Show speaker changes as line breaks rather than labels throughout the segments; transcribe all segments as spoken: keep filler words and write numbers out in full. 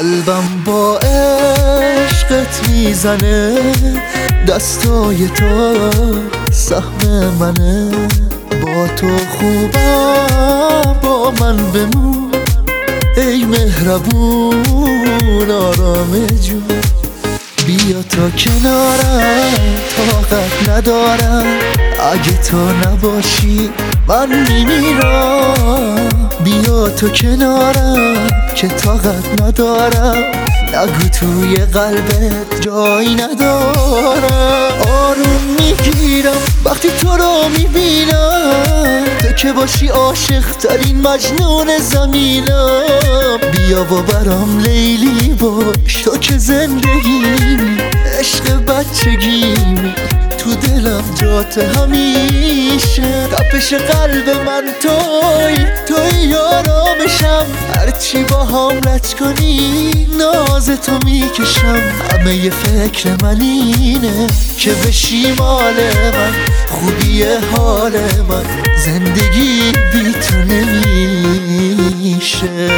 قلبم با عشقت میزنه، دستای تو سهم منه. با تو خوبم با من بمون، ای مهربون آرام جون. بیا تا کنارم طاقت ندارم، اگه تو نباشی من میمیرم. بیا تو کنارم که طاقت ندارم، نگو توی قلبت جایی ندارم. آروم میگیرم وقتی تو رو میبینم، تو که باشی عاشق ترین مجنون زمینم. بیا و برام لیلی باش، تو که زندگیمی، عشق بچگیمی، تو دلم جات همیشه. تپش قلب من توی توی آرامشم، هرچی با هم لج کنی ناز تو میکشم. همه ی فکر من اینه که بشی مال من، خوبی حال من، زندگی بی تو نمیشه.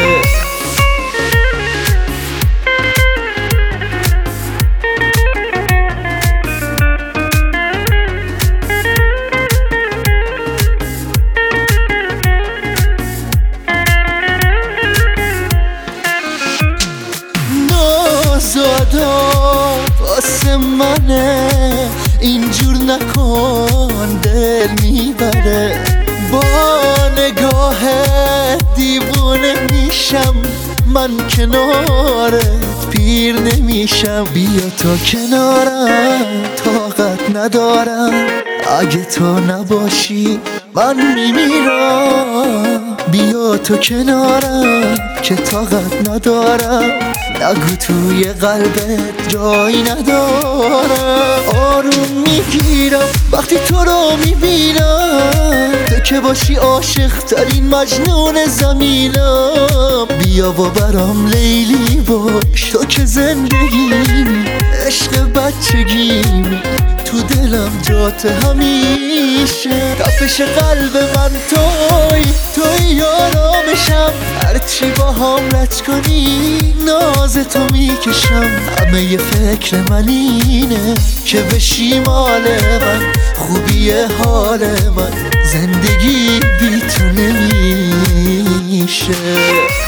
زادا واسه منه، اینجور نکن دل میبره. با نگاه دیوونه میشم من، کنارت پیر نمیشم. بیا تا کنارم طاقت ندارم، اگه تو نباشی من میمیرم. بیا تو کنارم که طاقت ندارم، نگو توی قلبت جایی ندارم. آروم میگیرم وقتی تو رو میبینم، تو که باشی عاشق ترین مجنون زمینم. بیا و برام لیلی باش، تو که زندگیمی، عشق بچگیمی، تو دلم جات همیشه. تپش قلب من توی توی آرامشم، هرچی با هم لج کنی ناز تو میکشم. همه ی فکر من اینه که بشی مال من، خوبی حال من، زندگی بی تو نمیشه.